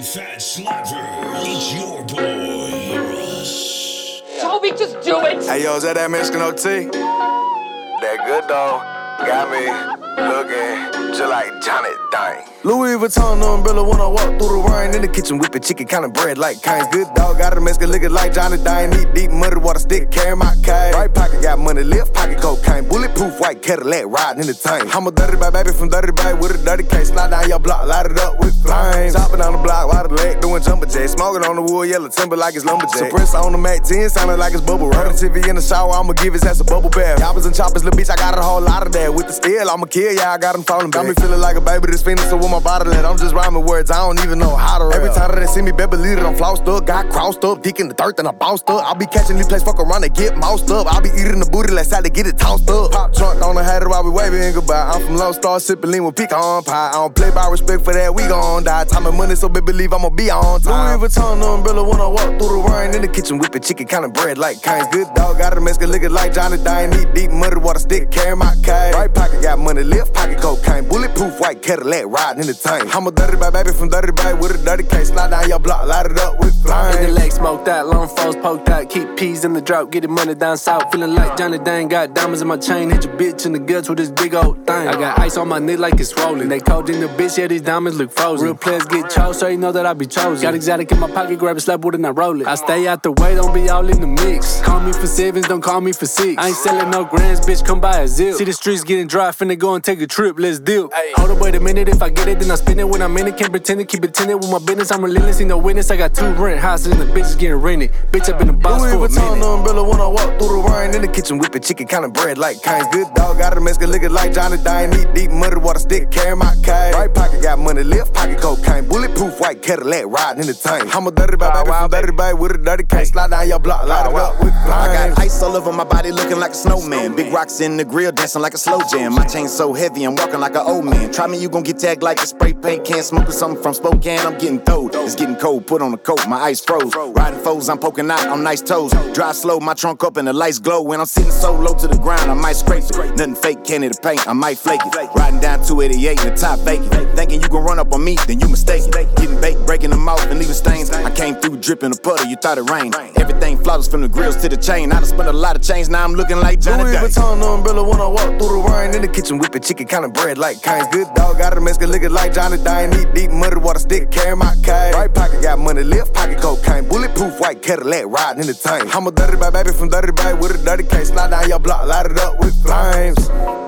Fat Slapper. It's your boy, Russ. Toby, just do it! Hey, yo, is that Mexican OT? That good dog got me looking just like Johnny Dang. Louis Vuitton umbrella when I walk through the rain. In the kitchen whipping chicken, kinda bread like Cane's. Good dog, got a Mexican looking like Johnny Dang. Eat deep muddy water stick, carry my cane. Right pocket got money, left pocket cocaine. Bulletproof white Cadillac riding in the tank. I'm a dirty bag baby from Dirty Bay with a dirty case. Slide down your block, light it up with flames. Chopping on the block, while the leg doing jumper jacks. Smoking on the wood, yellow timber like it's lumberjack. Suppressor on the Mac 10, sounding like it's bubble wrap. TV in the shower, I'ma give his ass a bubble bath. Choppers and choppers, little bitch, I got a whole lot of that. With the steel, I'ma kill ya, I got him falling back. Got me feeling like a baby that's finished, so with my bottle at, I'm just rhyming words, I don't even know how to rap. Every time that they see me, better believe it, I'm flossed up. Got crossed up, dick in the dirt, then I bounced up. I'll be catching these plays, fuck around and get moused up. I'll be eating the booty, let's to get it tossed up. Pop trunk on the hatter while we waving goodbye. I'm from Lone Star, sipping lean with pecan pie. I don't play by respect for that, we gon' die. Time and money, so baby believe I'ma be on time. Louis Vuitton umbrella when I walk through the rain. In the kitchen whipping chicken, kinda bread like Cane's. Good dog, got a Mexican looking like Johnny Dang. Eat deep muddy water stick, carry my cane. Right pocket got money, left pocket cocaine. Bulletproof white Cadillac riding in the tank. I'm a dirty bag baby from Dirty Bay with a dirty case. Slide down your block, light it up with flames. In the leg smoked out, long foes poked out. Keep peas in the drought, getting money down south. Feeling like Johnny Dang, got diamonds in my chain. Hit your bitch in the guts with this big old thing. I got ice on my neck like it's rolling. They cold in the bitch, yeah, these diamonds look frozen. Real players get chose, so you know that I be chosen. Got exotic in my pocket, grab a slap wood and I roll it. I stay out the way, don't be all in the mix. Call me for sevens, don't call me for six. I ain't selling no grands, bitch, come buy a zip. See the streets getting dry, finna go and take a trip, let's deal. Hold up, wait a minute, if I get it, then I spin it. When I'm in it, can't pretend it, keep it tinted with my business. I'm relentless, ain't no witness. I got 2 rent houses and the bitch is getting rented. Bitch, I been a boss for a minute. Louis Vuitton umbrella when I walk through the rain. In the kitchen whipping chicken, kinda bread like Cane's. Good dog, got a Mexican looking like Johnny Dang. Eat deep muddy water stick, carry my cane. Right pocket got money, left pocket cocaine. Bulletproof white Cadillac riding in the tank. I'm a dirty bag baby from Dirty Bay with a dirty case. Slide down your block, light it up with flames. I got ice all over my body looking like a snowman. Big rocks in the grill dancing like a slow jam. My chain so heavy, I'm walking like an old man. Try me, you gon' get tagged like a spray paint can. Smoking something from Spokane, I'm getting throwed. It's getting cold, put on a coat, my ice froze. Riding foes, I'm poking out on nice toes. Drive slow, my trunk up and the lights glow. When I'm sitting so low to the ground, I might scrape it. Nothing fake, candy to paint, I might flake it. Riding down 288 in the top vacant. Thinking you gon' run up on me, then you mistaken. Getting baked, breaking them off and leaving stains. I came through dripping a puddle, you thought it rained. Everything flawless from the grills to the chain. I done spent a lot of change, now I'm looking like Johnny Dang. Louis Vuitton umbrella when I walk through the rain. In the kitchen whipping chicken, kinda bread like Cane's. Good dog, got a Mexican looking like Johnny Dang. Eat deep muddy water stick, carry my cane. Right pocket got money, left pocket cocaine. Bulletproof white Cadillac riding in the tank. I'm a dirty bag baby from Dirty Bay with a dirty case. Slide down your block, light it up with flames.